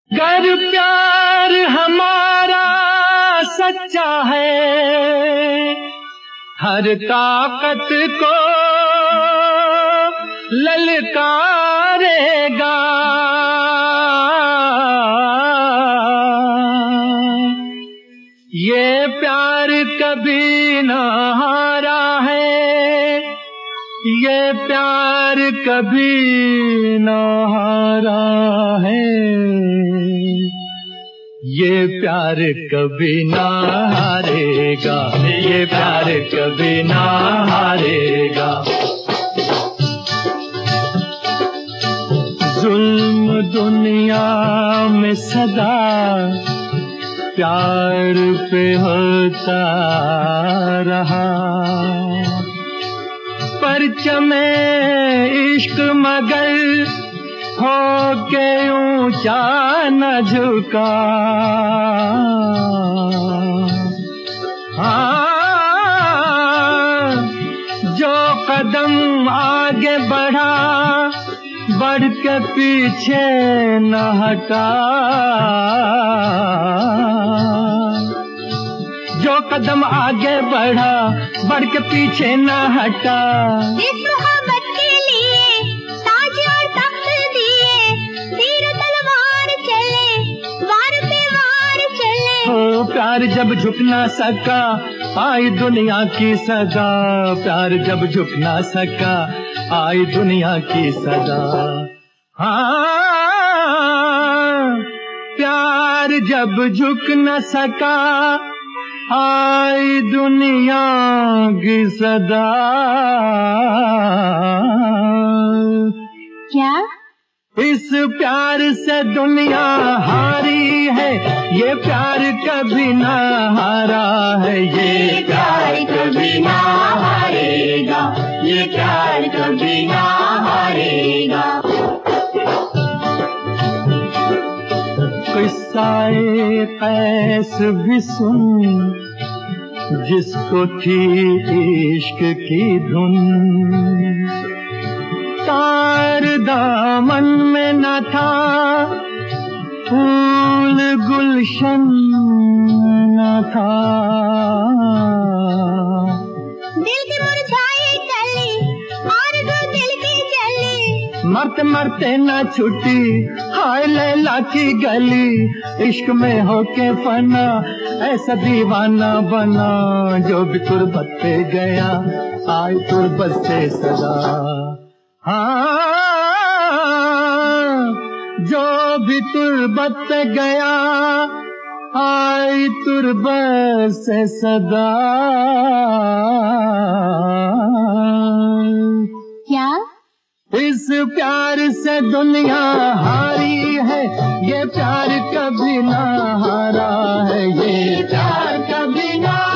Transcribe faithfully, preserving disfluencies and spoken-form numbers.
गर प्यार हमारा सच्चा है, हर ताकत को ललकारेगा। ये प्यार कभी न हारा है, ये प्यार कभी न हारा है, ये प्यार कभी ना हारेगा, ये प्यार कभी ना हारेगा। जुल्म दुनिया में सदा प्यार पे होता रहा, परचमे इश्क मगर हो के ऊंचा न झुका। हाँ, जो कदम आगे बढ़ा बढ़ के पीछे न हटा, जो कदम आगे बढ़ा बढ़ के पीछे न हटा। इस मोहब्बत के लिए ताज और तख्त दिए, तीर तलवार चले वार पे वार चले। ओ प्यार जब झुक ना सका आई दुनिया की सदा, प्यार जब झुक ना सका आई दुनिया की सदा। हाँ, प्यार जब झुक न सका आई दुनिया की सदा। क्या इस प्यार से दुनिया हारी है, ये प्यार कभी ना हारा है, ये प्यार कभी ना हारेगा, ये प्यार कभी ना हारेगा। किस्सा-ए कैस भी सुन, जिसको थी इश्क की धुन, तार दामन में न था फूल गुलशन न था। दिल के मुरझाए कली और दो दिल की जली, मरते मरते न छुटी हाय लैला की गली। इश्क में होके फना ऐसा दीवाना बना, जो भी तुरबत पे गया आए तुरबत से सदा। हाँ, जो भी तुरबत पे गया आई तुरबत से सदा। क्या इस प्यार से दुनिया हारी है, ये प्यार कभी ना हारा है, ये प्यार कभी ना